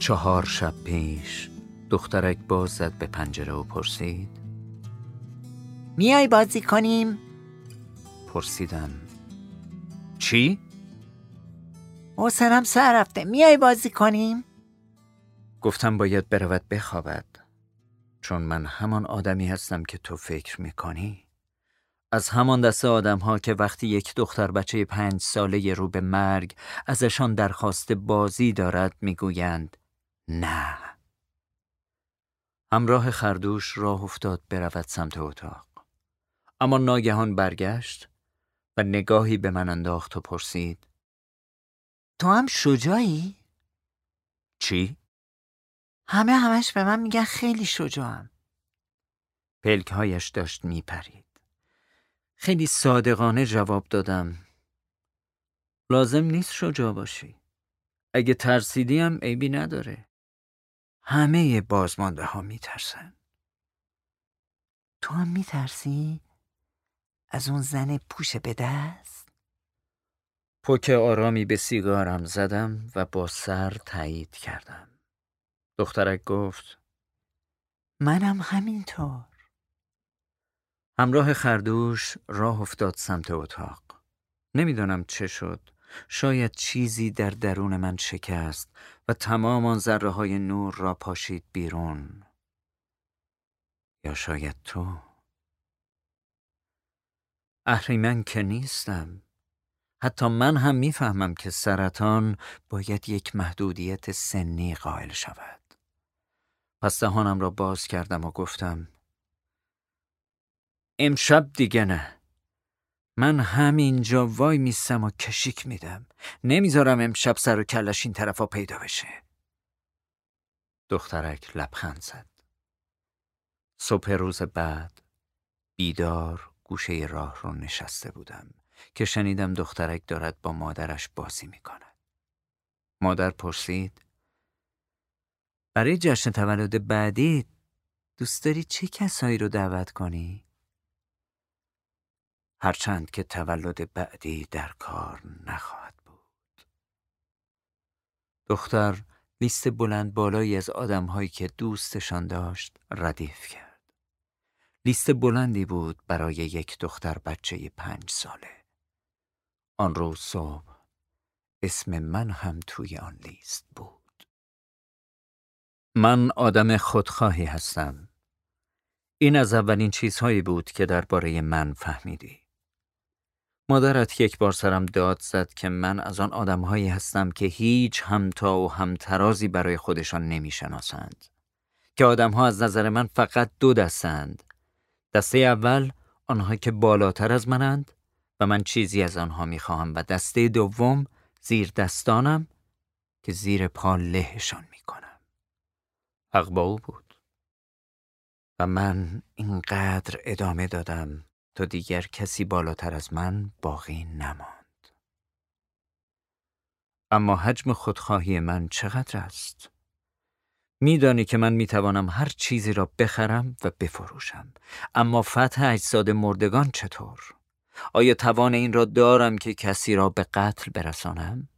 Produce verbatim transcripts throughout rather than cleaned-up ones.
چهار شب پیش دخترک باز زد به پنجره و پرسید: میای بازی کنیم؟ پرسیدم: چی؟ حسنم سر رفته، میای بازی کنیم؟ گفتم باید برود بخوابد، چون من همان آدمی هستم که تو فکر میکنی. از همان دسته آدم ها که وقتی یک دختر بچه پنج ساله رو به مرگ ازشان درخواست بازی دارد میگویند نه. همراه خردوش راه افتاد برود سمت اتاق، اما ناگهان برگشت و نگاهی به من انداخت و پرسید: تو هم شجاعی؟ چی؟ همه همش به من میگن خیلی شجاعم. پلکهایش داشت میپرید. خیلی صادقانه جواب دادم: لازم نیست شجاع باشی. اگه ترسیدی هم عیبی نداره. همه بازمانده ها میترسن. تو هم میترسی؟ از اون زن پوش به دست؟ پک آرامی به سیگارم زدم و با سر تایید کردم. دخترک گفت: منم همینطور. همراه خردوش راه افتاد سمت اتاق. نمیدونم چه شد. شاید چیزی در درون من شکست و تمام آن ذره های نور را پاشید بیرون. یا شاید تو. اهریمن که نیستم. حتی من هم میفهمم که سرطان باید یک محدودیت سنی قائل شود. پس دهانم را باز کردم و گفتم: امشب دیگه نه. من همینجا وای میستم و کشیک میدم. نمیذارم امشب سر و کلش این طرفا پیدا بشه. دخترک لبخند زد. صبح روز بعد بیدار گوشه راه رو نشسته بودم که شنیدم دخترک دارد با مادرش بازی میکند. مادر پرسید: برای جشن تولد بعدی دوست داری چه کسایی رو دعوت کنی؟ هرچند که تولد بعدی در کار نخواهد بود. دختر لیست بلند بالایی از آدم‌هایی که دوستشان داشت ردیف کرد. لیست بلندی بود برای یک دختر بچه پنج ساله. آن روز صبح اسم من هم توی آن لیست بود. من آدم خودخواهی هستم. این از اولین چیزهایی بود که درباره من فهمیدی. مادرت یک بار سرم داد زد که من از آن آدمهایی هستم که هیچ همتا و همترازی برای خودشان نمیشناسند. که آدمها از نظر من فقط دو دستند. دسته اول آنها که بالاتر از منند و من چیزی از آنها میخواهم و دسته دوم زیر دستانم که زیر پا لهشان میکنم. حق با او بود. و من اینقدر ادامه دادم تا دیگر کسی بالاتر از من باقی نماند. اما حجم خودخواهی من چقدر است؟ میدانی که من میتوانم هر چیزی را بخرم و بفروشم. اما فتح اجساد مردگان چطور؟ آیا توان این را دارم که کسی را به قتل برسانم؟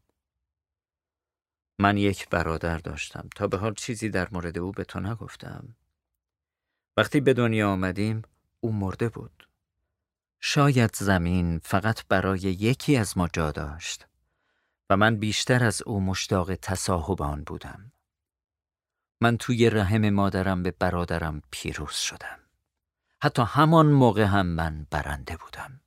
من یک برادر داشتم. تا به حال چیزی در مورد او به تو نگفتم. وقتی به دنیا آمدیم او مرده بود. شاید زمین فقط برای یکی از ما جا داشت و من بیشتر از او مشتاق تصاحب آن بودم. من توی رحم مادرم به برادرم پیروز شدم. حتی همان موقع هم من برنده بودم.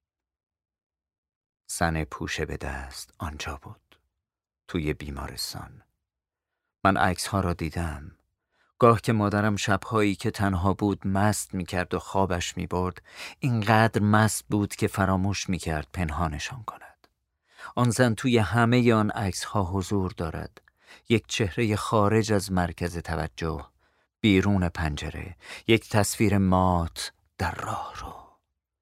زن پوشه به دست آنجا بود، توی بیمارستان. من عکس ها را دیدم. گاه که مادرم شبهایی که تنها بود مست می کرد و خوابش می برد، اینقدر مست بود که فراموش می کرد پنهانشان کند. آن زن توی همه آن عکس ها حضور دارد. یک چهره خارج از مرکز توجه، بیرون پنجره، یک تصویر مات در راه رو.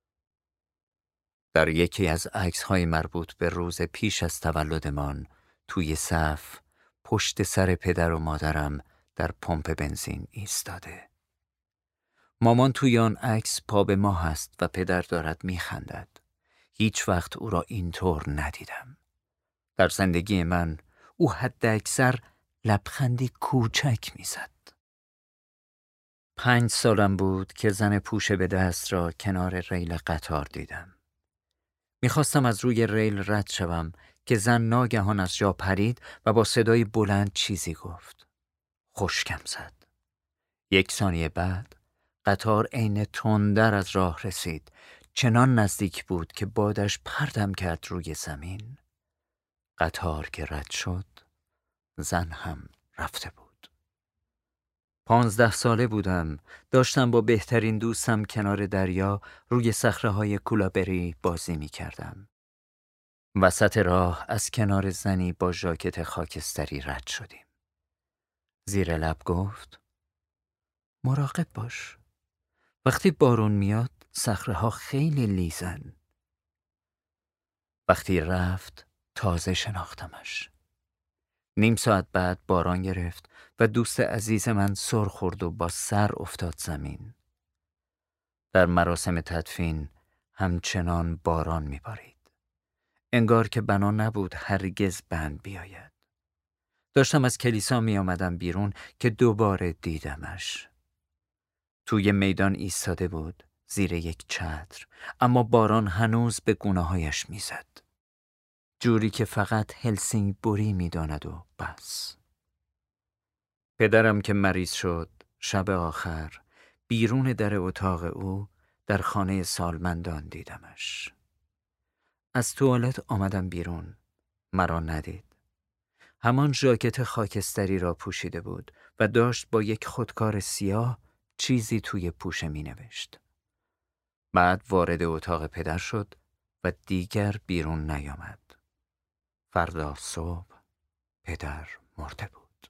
در یکی از عکس های مربوط به روز پیش از تولدمان، توی صف، پشت سر پدر و مادرم در پمپ بنزین ایستاده. مامان توی آن عکس پا به ما هست و پدر دارد میخندد. هیچ وقت او را اینطور ندیدم. در زندگی من او حد اکثر لبخندی کوچک میزد. پنج سالم بود که زن پوشه به دست را کنار ریل قطار دیدم. میخواستم از روی ریل رد شوم که زن ناگهان از جا پرید و با صدای بلند چیزی گفت. خشکم زد. یک ثانیه بعد قطار عین تندر از راه رسید. چنان نزدیک بود که بادش پرتم کرد روی زمین. قطار که رد شد، زن هم رفته بود. پانزده ساله بودم. داشتم با بهترین دوستم کنار دریا روی صخره‌های کولابری بازی می کردم. وسط راه از کنار زنی با ژاکت خاکستری رد شدیم. زیر لب گفت: مراقب باش. وقتی بارون میاد صخره‌ها خیلی لیزن. وقتی رفت تازه شناختمش. نیم ساعت بعد باران گرفت و دوست عزیز من سر خورد و با سر افتاد زمین. در مراسم تدفین همچنان باران میبارید. انگار که بنا نبود هرگز بند بیاید. داشتم از کلیسا می آمدم بیرون که دوباره دیدمش. توی میدان ایستاده بود زیر یک چتر، اما باران هنوز به گونه‌هایش میزد. جوری که فقط هلسینگبوری میداند و بس. پدرم که مریض شد، شب آخر بیرون در اتاق او در خانه سالمندان دیدمش. از توالت آمدم بیرون. مرا ندید. همان ژاکت خاکستری را پوشیده بود و داشت با یک خودکار سیاه چیزی توی پوشه می نوشت. بعد وارد اتاق پدر شد و دیگر بیرون نیامد. فردا صبح پدر مرده بود.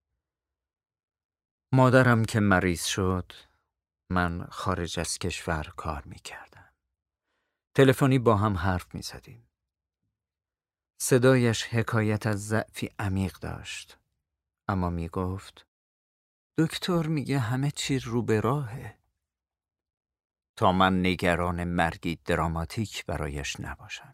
مادرم که مریض شد، من خارج از کشور کار می کردم. تلفنی با هم حرف می زدیم. صدایش حکایت از ضعفی عمیق داشت، اما می گفت: دکتر میگه همه چی رو به راهه. تا من نگران مرگی دراماتیک برایش نباشم.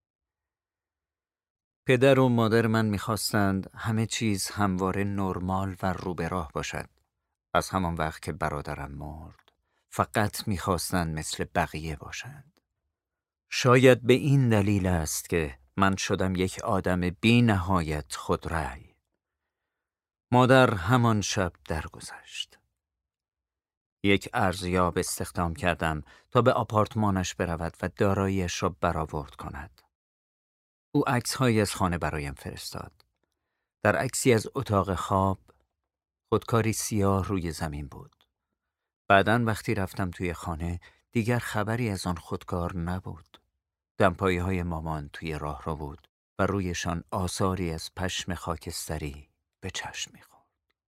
پدر و مادر من میخواستند همه چیز همواره نرمال و رو به راه باشد. از همان وقت که برادرم مرد، فقط میخواستند مثل بقیه باشند. شاید به این دلیل است که من شدم یک آدم بی نهایت خودرأی. مادر همان شب درگذشت. یک ارزیاب استخدام کردم تا به آپارتمانش برود و داراییش را برآورد کند. او عکس‌هایی از خانه برایم فرستاد. در عکسی از اتاق خواب خودکاری سیاه روی زمین بود. بعداً وقتی رفتم توی خانه دیگر خبری از آن خودکار نبود. دمپایه‌های مامان توی راه رو بود و رویشان آثاری از پشم خاکستری به چشم می‌خورد.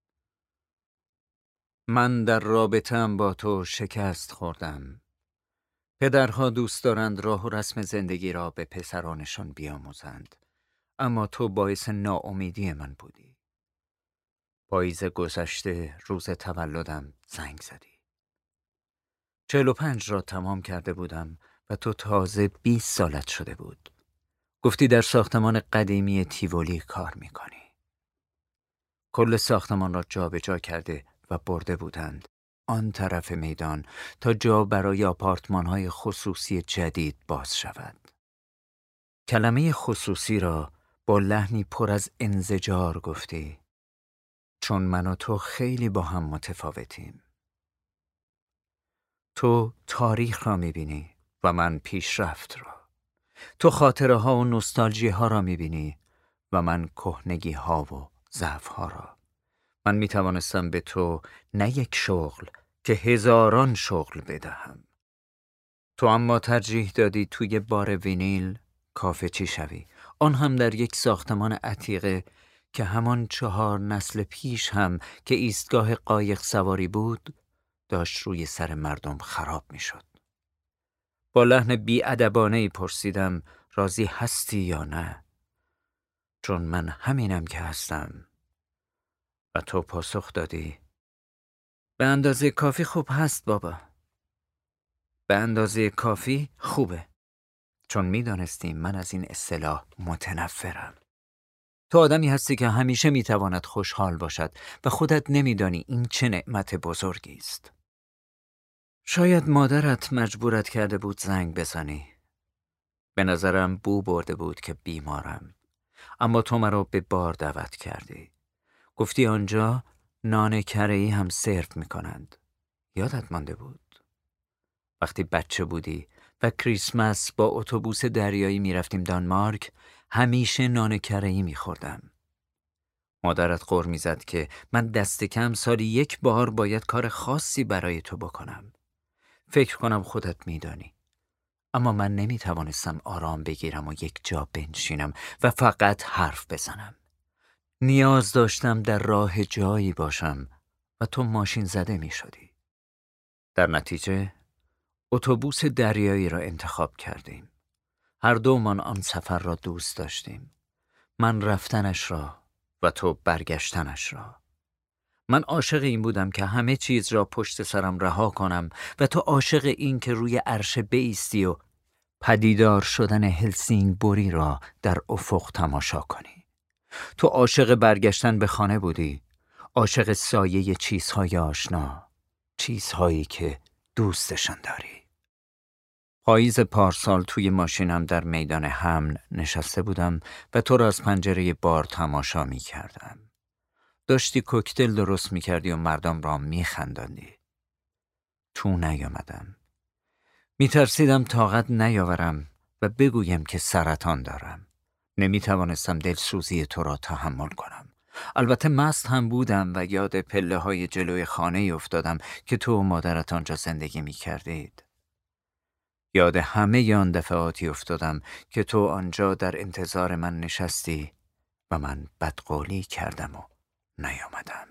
من در رابطه‌ام با تو شکست خوردم. پدرها دوست دارند راه و رسم زندگی را به پسرانشان بیاموزند، اما تو باعث ناامیدی من بودی. پاییز گذشته روز تولدم زنگ زدی. چهل و پنج را تمام کرده بودم و تو تازه بیست سالت شده بود. گفتی در ساختمان قدیمی تیولی کار میکنی. کل ساختمان را جا به جا کرده و برده بودند آن طرف میدان تا جا برای آپارتمان‌های خصوصی جدید باز شود. کلمه خصوصی را با لحنی پر از انزجار گفتی، چون من و تو خیلی با هم متفاوتیم. تو تاریخ را می‌بینی و من پیشرفت را. تو خاطره ها و نوستالژی ها را می‌بینی و من کهنگی ها و ضعف ها را. من می‌توانستم به تو نه یک شغل که هزاران شغل بدهم. تو اما ترجیح دادی توی بار وینیل کافه چی شوی، آن هم در یک ساختمان عتیقه که همان چهار نسل پیش هم که ایستگاه قایق سواری بود داشت روی سر مردم خراب می‌شد. با لحن بی‌ادبانه‌ای پرسیدم راضی هستی یا نه؟ چون من همینم که هستم. و تو پاسخ دادی به اندازه کافی خوب هست بابا. به اندازه کافی خوبه. چون میدانستیم من از این اصطلاح متنفرم. تو آدمی هستی که همیشه میتواند خوشحال باشد و خودت نمیدانی این چه نعمت بزرگی است. شاید مادرت مجبورت کرده بود زنگ بزنی. به نظرم بو برده بود که بیمارم. اما تو مرا به بار دعوت کردی. گفتی آنجا نان کره‌ای هم سرو میکنند. یادت مانده بود؟ وقتی بچه بودی و کریسمس با اتوبوس دریایی میرفتیم دانمارک، همیشه نان کره‌ای میخوردم. مادرت غر میزد که من دست کم سالی یک بار باید کار خاصی برای تو بکنم. فکر کنم خودت میدانی. اما من نمیتوانستم آرام بگیرم و یک جا بنشینم و فقط حرف بزنم. نیاز داشتم در راه جایی باشم و تو ماشین زده می شدی. در نتیجه اتوبوس دریایی را انتخاب کردیم. هر دومان آن سفر را دوست داشتیم. من رفتنش را و تو برگشتنش را. من عاشق این بودم که همه چیز را پشت سرم رها کنم و تو عاشق این که روی عرشه بایستی و پدیدار شدن هلسینگبوری را در افق تماشا کنی. تو عاشق برگشتن به خانه بودی، عاشق سایه چیزهای آشنا، چیزهایی که دوستشان داری. پاییز پارسال توی ماشینم در میدان حمل نشسته بودم و تو را از پنجره بار تماشا می کردم. داشتی کوکتل درست می کردی و مردم را می خنداندی. تو نیامدم. می ترسیدم طاقت نیاورم و بگویم که سرطان دارم. نمی توانستم دلسوزی تو را تحمل کنم. البته مست هم بودم و یاد پله های جلوی خانه افتادم که تو و مادرت آنجا زندگی می کردید. یاد همه آن دفعاتی افتادم که تو آنجا در انتظار من نشستی و من بدقولی کردم و نیامدم.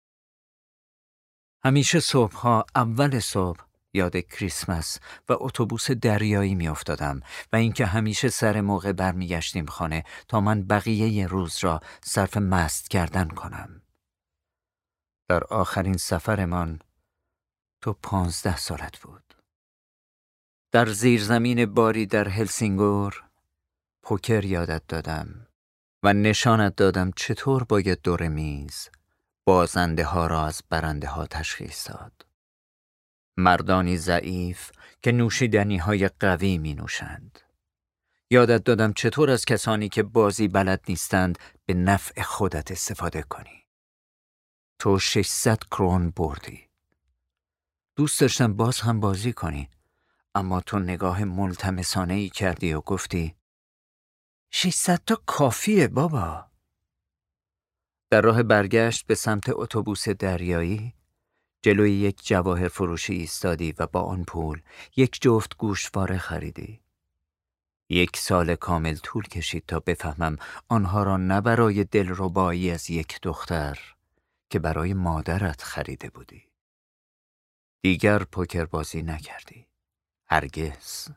همیشه صبحها اول صبح یاد کریسمس و اتوبوس دریایی می افتادم و اینکه همیشه سر موقع برمیگشتیم خانه تا من بقیه روز را صرف مست کردن کنم. در آخرین سفرمان تو پانزده سالت بود. در زیرزمین باری در هلسینگور پوکر یادت دادم و نشانت دادم چطور باید دور میز بازنده ها را از برنده ها تشخیص داد. مردانی ضعیف که نوشیدنی های قوی می نوشند. یادت دادم چطور از کسانی که بازی بلد نیستند به نفع خودت استفاده کنی. تو ششصد کرون بردی. دوست داشتم باز هم بازی کنی، اما تو نگاه ملتمسانه‌ای کردی و گفتی ششصد تا کافیه بابا. در راه برگشت به سمت اتوبوس دریایی جلوی یک جواهر فروشی ایستادی و با آن پول یک جفت گوشواره خریدی. یک سال کامل طول کشید تا بفهمم آنها را نه برای دلربایی از یک دختر که برای مادرت خریده بودی. دیگر پوکر بازی نکردی. هرگز.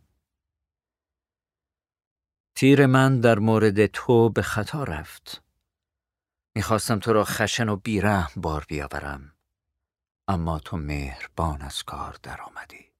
تیر من در مورد تو به خطا رفت. میخواستم تو را خشن و بیرحم بار بیاورم، اما تو مهربان از کار در آمدی.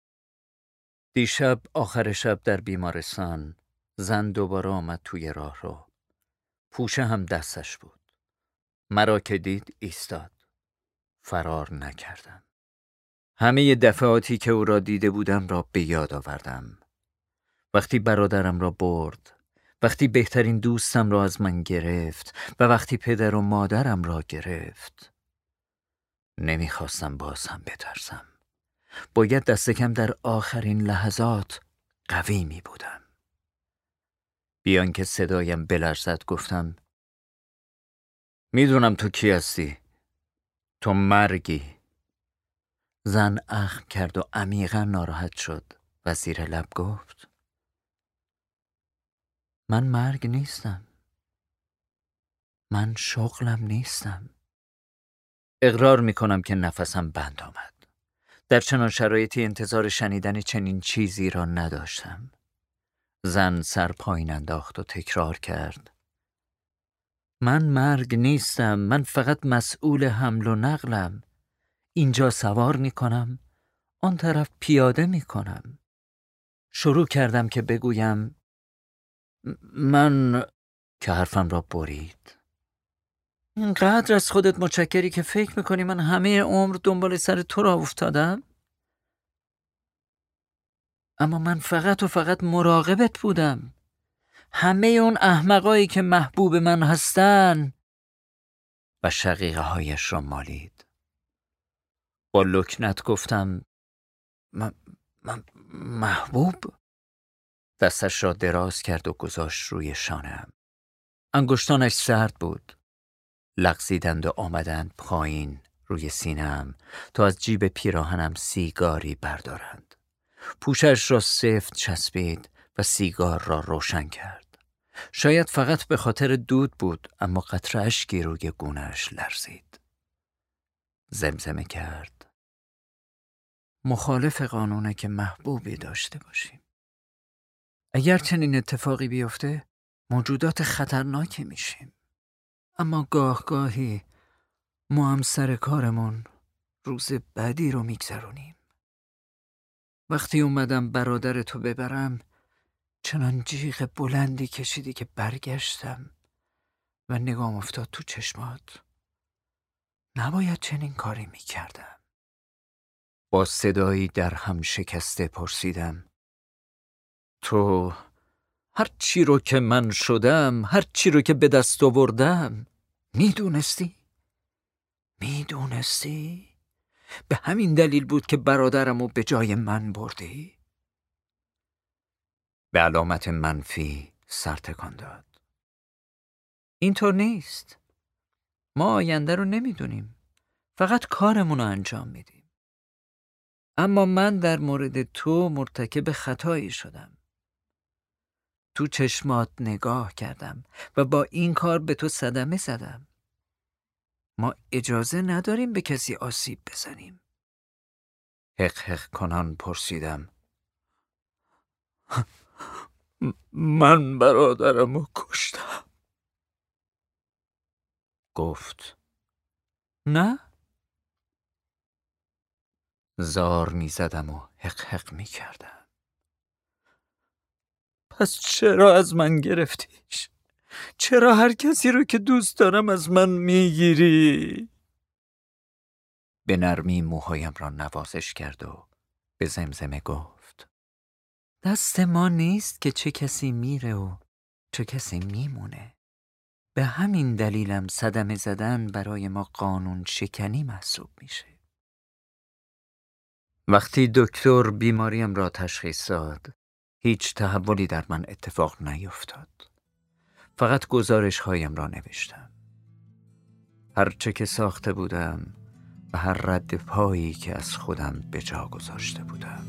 دیشب آخر شب در بیمارستان زن دوباره آمد توی راه رو. پوشه هم دستش بود. مرا که دید ایستاد. فرار نکردم. همه دفعاتی که او را دیده بودم را به یاد آوردم. وقتی برادرم را برد، وقتی بهترین دوستم را از من گرفت و وقتی پدر و مادرم را گرفت. نمیخواستم باز هم بترسم. باید دست کم در آخرین لحظات قوی می بودم. بیان که صدایم بلرزد گفتم میدونم تو کی هستی. تو مرگی. زن اخم کرد و عمیقا ناراحت شد و زیر لب گفت من مرگ نیستم. من شغلم نیستم. اقرار میکنم که نفسم بند آمد. در چنان شرایطی انتظار شنیدن چنین چیزی را نداشتم. زن سر پایین انداخت و تکرار کرد من مرگ نیستم. من فقط مسئول حمل و نقلم. اینجا سوار میکنم، آن طرف پیاده میکنم. شروع کردم که بگویم من که حرفم را برید. اینقدر از خودت متشکری که فکر میکنی من همه عمر دنبال سر تو را افتادم؟ اما من فقط و فقط مراقبت بودم. همه اون احمقایی که محبوب من هستن. و شقیقه هایش را مالید. با لکنت گفتم من, من محبوب؟ دستش را دراز کرد و گذاشت روی شانه‌ام. انگشتانش سرد بود. لغزیدند و آمدند پایین روی سینه‌ام تا از جیب پیراهنم سیگاری بردارند. پوشش را سفت چسبید و سیگار را روشن کرد. شاید فقط به خاطر دود بود، اما قطره اشکی روی گونه‌اش لرزید. زمزمه کرد مخالف قانونه که محبوبی داشته باشیم. اگر چنین اتفاقی بیفته موجودات خطرناکی میشیم. اما گاه گاهی ما هم سر کارمون روز بدی رو میگذرونیم. وقتی اومدم برادر تو ببرم چنان جیغ بلندی کشیدی که برگشتم و نگام افتاد تو چشمات. نباید چنین کاری میکردم. با صدایی در هم شکسته پرسیدم تو هر چی رو که من شدم، هر چی رو که به دست آوردم میدونستی؟ میدونستی؟ به همین دلیل بود که برادرمو به جای من بردی؟ به علامت منفی سر تکان داد. اینطور نیست. ما آینده رو نمیدونیم. فقط کارمون رو انجام میدیم. اما من در مورد تو مرتکب خطایی شدم. تو چشمات نگاه کردم و با این کار به تو صدمه زدم. ما اجازه نداریم به کسی آسیب بزنیم. حق حق کنان پرسیدم من برادرمو کشتم. گفت نه. زار می زدم و حق حق می کردم. پس چرا از من گرفتیش؟ چرا هر کسی رو که دوست دارم از من میگیری؟ به نرمی موهایم را نوازش کرد و به زمزمه گفت دست ما نیست که چه کسی میره و چه کسی میمونه. به همین دلیلم صدمه زدن برای ما قانون شکنی محسوب میشه. وقتی دکتر بیماریم را تشخیص داد، هیچ تحولی در من اتفاق نیفتاد. فقط گزارش هایم را نوشتم. هر چه که ساخته بودم و هر رد پایی که از خودم به جا گذاشته بودم.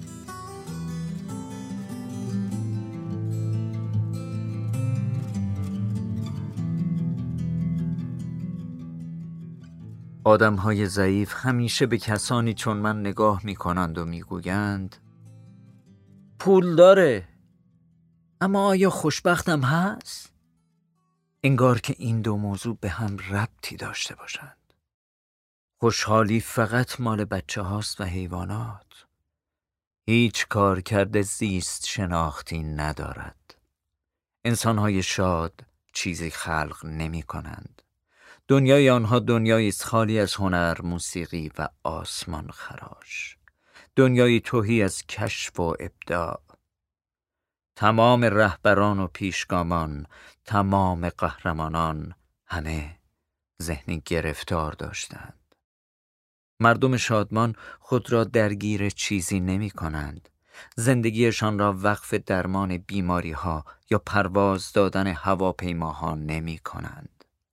آدم‌های ضعیف همیشه به کسانی چون من نگاه می‌کنند و می‌گویند پول داره، اما آیا خوشبختم هست؟ انگار که این دو موضوع به هم ربطی داشته باشند. خوشحالی فقط مال بچه هاست و حیوانات. هیچ کار کرده زیست شناختی ندارد. انسان‌های شاد چیزی خلق نمی‌کنند. دنیای آنها دنیایی است خالی از هنر، موسیقی و آسمان خراش. دنیایی تهی از کشف و ابداع. تمام رهبران و پیشگامان، تمام قهرمانان همه ذهنی گرفتار داشتند. مردم شادمان خود را درگیر چیزی نمی کنند. زندگیشان را وقف درمان بیماری ها یا پرواز دادن هواپیماها نمی کنند.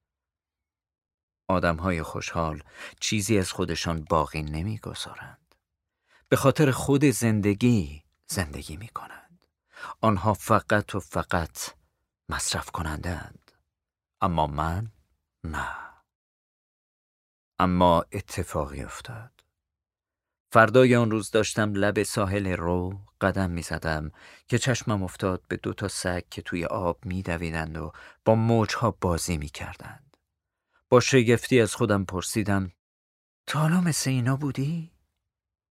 آدم‌های خوشحال چیزی از خودشان باقی نمی‌گذارند. به خاطر خود زندگی زندگی می‌کنند. آنها فقط و فقط مصرف کنندند. اما من نه. اما اتفاقی افتاد. فردای آن روز داشتم لب ساحل رو قدم می‌زدم که چشمم افتاد به دو تا سگ که توی آب می‌دویدند و با موج‌ها بازی می‌کردند. با شگفتی از خودم پرسیدم تا حالا مثل اینا بودی؟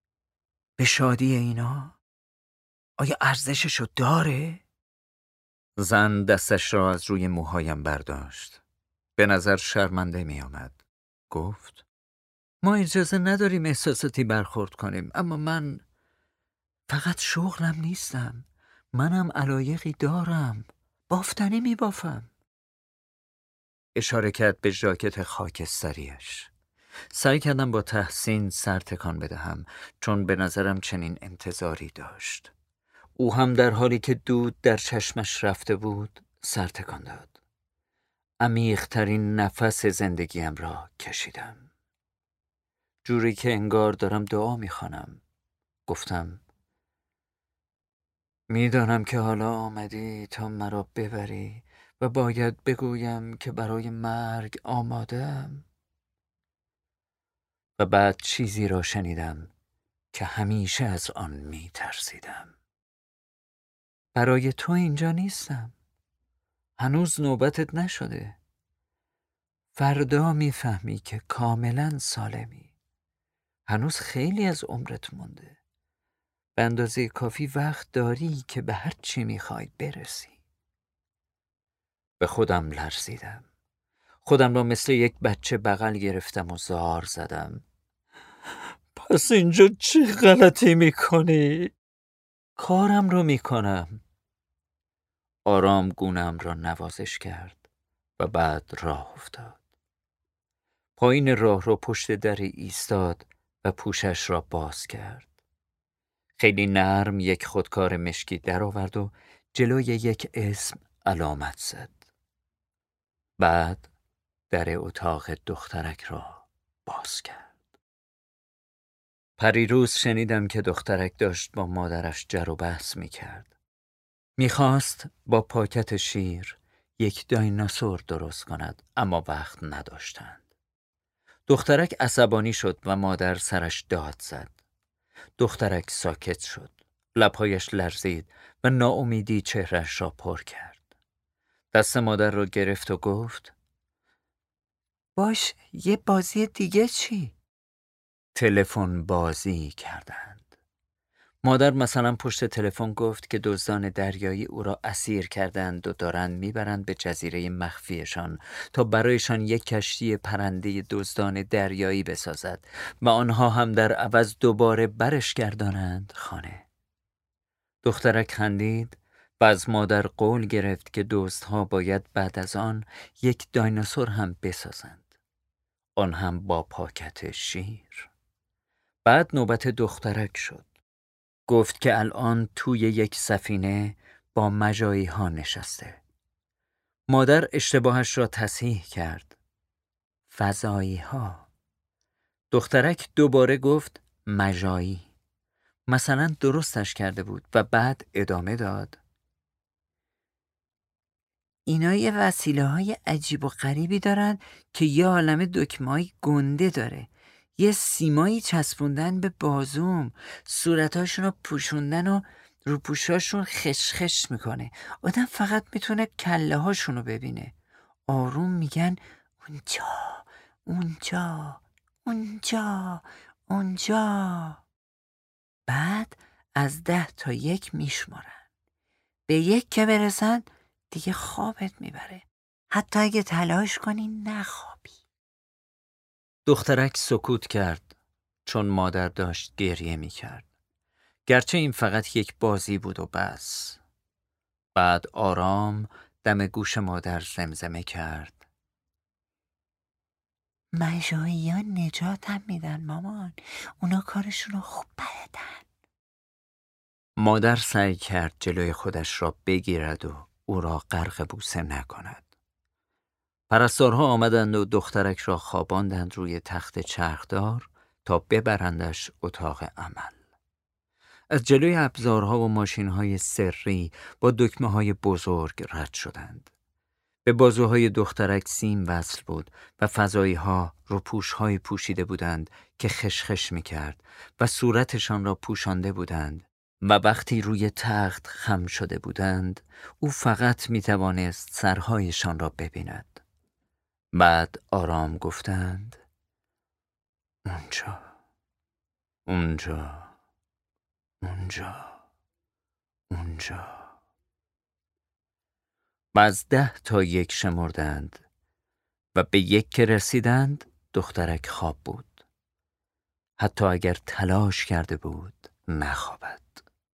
به شادی اینا؟ آیا ارزششو داره؟ زن دستش را از روی موهایم برداشت. به نظر شرمنده می آمد. گفت ما اجازه نداریم احساساتی برخورد کنیم، اما من فقط شغلم نیستم. منم علایقی دارم. بافتنی می بافم. اشاره کرد به ژاکت خاکستریش. سعی کردم با تحسین سر تکان بدهم، چون به نظرم چنین انتظاری داشت. او هم در حالی که دود در چشمش رفته بود سر تکان داد. عمیق‌ترین نفس زندگیم را کشیدم. جوری که انگار دارم دعا می‌خوانم. گفتم میدانم که حالا آمدی تا مرا ببری و باید بگویم که برای مرگ آماده‌ام. و بعد چیزی را شنیدم که همیشه از آن می ترسیدم. برای تو اینجا نیستم. هنوز نوبتت نشده. فردا میفهمی که کاملا سالمی. هنوز خیلی از عمرت مونده. به اندازه کافی وقت داری که به هر چی میخوای برسی. به خودم لرزیدم. خودم را مثل یک بچه بغل گرفتم و زار زدم. پس اینجا چه غلطی میکنی؟ کارم رو میکنم. آرام گونه‌ام را نوازش کرد و بعد راه افتاد. پایین راه رو پشت دری ایستاد و پوشش را باز کرد. خیلی نرم یک خودکار مشکی در آورد و جلوی یک اسم علامت زد. بعد در اتاق دخترک را باز کرد. پریروز شنیدم که دخترک داشت با مادرش جر و بحث می کرد. می خواست با پاکت شیر یک دایناسور درست کند، اما وقت نداشتند. دخترک عصبانی شد و مادر سرش داد زد. دخترک ساکت شد. لبهایش لرزید و ناامیدی چهرش را پر کرد. دست مادر را گرفت و گفت باش، یه بازی دیگه چی؟ تلفن بازی کردند. مادر مثلا پشت تلفن گفت که دزدان دریایی او را اسیر کردند و دارند میبرند به جزیره مخفیشان تا برایشان یک کشتی پرنده دزدان دریایی بسازد و آنها هم در عوض دوباره برش گردانند خانه. دخترک خندید و از مادر قول گرفت که دزدها باید بعد از آن یک دایناسور هم بسازند، آن هم با پاکت شیر. بعد نوبت دخترک شد. گفت که الان توی یک سفینه با مجایی ها نشسته. مادر اشتباهش را تصحیح کرد. فضایی ها. دخترک دوباره گفت مجایی. مثلا درستش کرده بود و بعد ادامه داد. اینا یه وسیله های عجیب و غریبی دارن که یه عالم دکمه‌های گنده داره. یه سیمایی چسبوندن به بازوم، صورتاشون رو پوشوندن و رو پوشاشون خشخش میکنه. آدم فقط میتونه کله هاشون رو ببینه. آروم میگن اونجا، اونجا، اونجا، اونجا. بعد از ده تا یک میشمارن. به یک که برسن دیگه خوابت میبره. حتی اگه تلاش کنی نخوابی. دخترک سکوت کرد چون مادر داشت گریه می کرد. گرچه این فقط یک بازی بود و بس. بعد آرام دم گوش مادر زمزمه کرد. مجایی ها نجاتم میدن مامان. اونا کارشون رو خوب بلدن. مادر سعی کرد جلوی خودش را بگیرد و او را غرق بوسه نکند. پرستارها آمدند و دخترک را خواباندند روی تخت چرخدار تا ببرندش اتاق عمل. از جلوی ابزارها و ماشینهای سری با دکمه‌های بزرگ رد شدند. به بازوهای دخترک سیم وصل بود و فضایی‌ها روپوش‌های پوشیده بودند که خشخش می‌کرد و صورتشان را پوشانده بودند و وقتی روی تخت خم شده بودند او فقط می‌توانست سرهایشان را ببیند. بعد آرام گفتند اونجا، اونجا، اونجا، اونجا. و از ده تا یک شمردند و به یک که رسیدند دخترک خواب بود. حتی اگر تلاش کرده بود نخوابد.